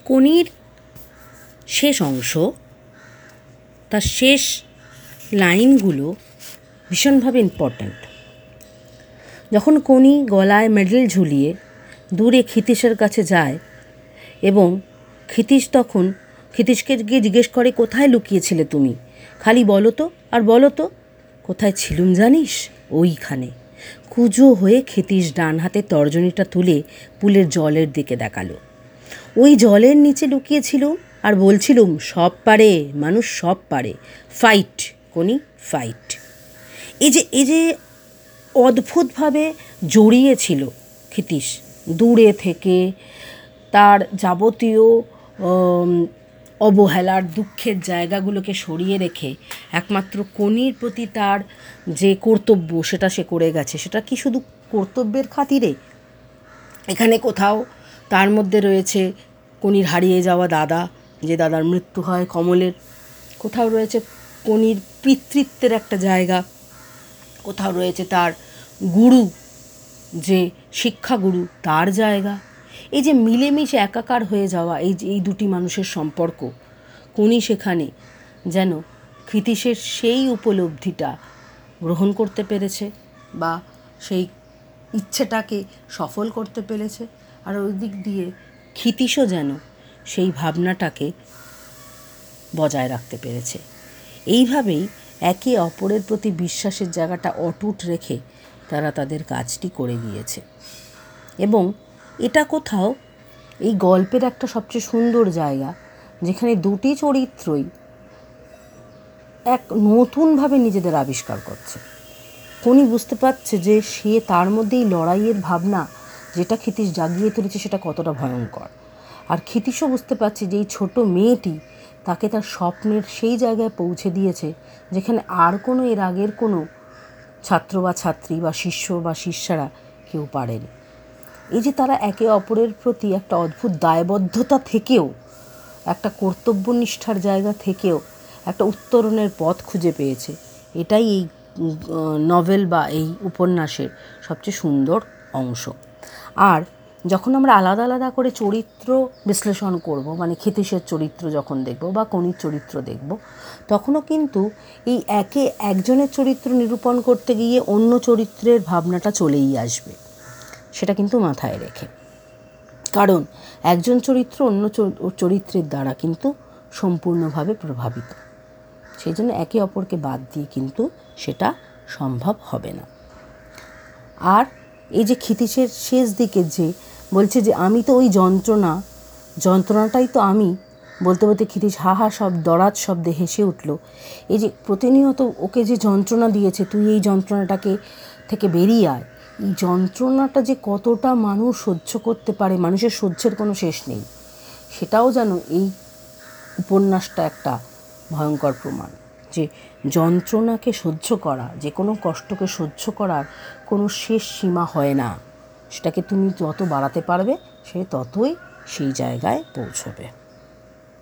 কোনির শেষ অংশ, তার শেষ লাইনগুলো ভীষণভাবে ইম্পর্ট্যান্ট। যখন কোনি গলায় মেডেল ঝুলিয়ে দূরে ক্ষিতীশের কাছে যায় এবং ক্ষিতীশ তখন ক্ষিতীশকে গিয়ে জিজ্ঞেস করে, কোথায় লুকিয়েছিলে তুমি? খালি বলো তো, আর বলো তো। কোথায় ছিলুম জানিস? ওইখানে। কুঁজো হয়ে ক্ষিতীশ ডান হাতে তর্জনীটা তুলে পুলের জলের দিকে দেখালো। ওই জলের নিচে লুকিয়েছিলুম আর বলছিলুম, সব পারে মানুষ, সব পারে। ফাইট কোনি, ফাইট। এই যে অদ্ভুতভাবে জড়িয়েছিল ক্ষিতীশ, দূরে থেকে তার যাবতীয় অবহেলার দুঃখের জায়গাগুলোকে সরিয়ে রেখে একমাত্র কোনির প্রতি তার যে কর্তব্য সেটা সে করে গেছে। সেটা কি শুধু কর্তব্যের খাতিরে? এখানে কোথাও তার মধ্যে রয়েছে কোনির হারিয়ে যাওয়া দাদা, যে দাদার মৃত্যু হয় কমলের। কোথাও রয়েছে কোনির পিতৃত্বের একটা জায়গা, কোথাও রয়েছে তার গুরু, যে শিক্ষাগুরু, তার জায়গা। এই যে মিলেমিশে একাকার হয়ে যাওয়া এই দুটি মানুষের সম্পর্ক, কোনি সেখানে যেন ক্ষিতীশের সেই উপলব্ধিটা গ্রহণ করতে পেরেছে বা সেই ইচ্ছেটাকে সফল করতে পেরেছে, আর ওই দিক দিয়ে ক্ষিতীশও যেন সেই ভাবনাটাকে বজায় রাখতে পেরেছে। এইভাবেই একে অপরের প্রতি বিশ্বাসের জায়গাটা অটুট রেখে তারা তাদের কাজটি করে গিয়েছে। এবং এটা কোথাও এই গল্পের একটা সবচেয়ে সুন্দর জায়গা, যেখানে দুটি চরিত্রই এক নতুনভাবে নিজেদের আবিষ্কার করছে। কোনি বুঝতে পারছে যে সে তার মধ্যেই লড়াইয়ের ভাবনা যেটা ক্ষিতীশ জাগিয়ে তুলেছে সেটা কতটা ভয়ঙ্কর, আর ক্ষিতীশও বুঝতে পারছে যে এই ছোটো মেয়েটি তাকে তার স্বপ্নের সেই জায়গায় পৌঁছে দিয়েছে যেখানে আর কোনো এর আগের কোনো ছাত্র বা ছাত্রী বা শিষ্য বা শিষ্যারা কেউ পারেনি। এই যে তারা একে অপরের প্রতি একটা অদ্ভুত দায়বদ্ধতা থেকেও, একটা কর্তব্যনিষ্ঠার জায়গা থেকেও একটা উত্তরণের পথ খুঁজে পেয়েছে, এটাই এই নভেল বা এই উপন্যাসের সবচেয়ে সুন্দর অংশ। আর যখন আমরা আলাদা আলাদা করে চরিত্র বিশ্লেষণ করব, মানে ক্ষিতীশের চরিত্র যখন দেখব বা কোনির চরিত্র দেখব, তখনও কিন্তু এই একজনের চরিত্র নিরূপণ করতে গিয়ে অন্য চরিত্রের ভাবনাটা চলেই আসবে, সেটা কিন্তু মাথায় রেখে। কারণ একজন চরিত্র অন্য চরিত্রের দ্বারা কিন্তু সম্পূর্ণভাবে প্রভাবিত, সেই জন্য একে অপরকে বাদ দিয়ে কিন্তু সেটা সম্ভব হবে না। আর এই যে ক্ষিতীশের শেষ দিকে যে বলছে যে আমি তো ওই যন্ত্রণাটাই তো আমি, বলতে বলতে ক্ষিতীশ হা হা সব দরাজ শব্দে হেসে উঠল। এই যে প্রতিনিয়ত ওকে যে যন্ত্রণা দিয়েছে, তুই এই যন্ত্রণাটাকে থেকে বেরিয়ে আয়, এই যন্ত্রণাটা যে কতটা মানুষ সহ্য করতে পারে, মানুষের সহ্যের কোনো শেষ নেই, সেটাও যেন এই উপন্যাসটা একটা ভয়ঙ্কর প্রমাণ যে যন্ত্রণাকে সহ্য করা, যে কোনো কষ্টকে সহ্য করার কোনো শেষ সীমা হয় না। সেটাকে তুমি যত বাড়াতে পারবে সে ততই সেই জায়গায় পৌঁছবে।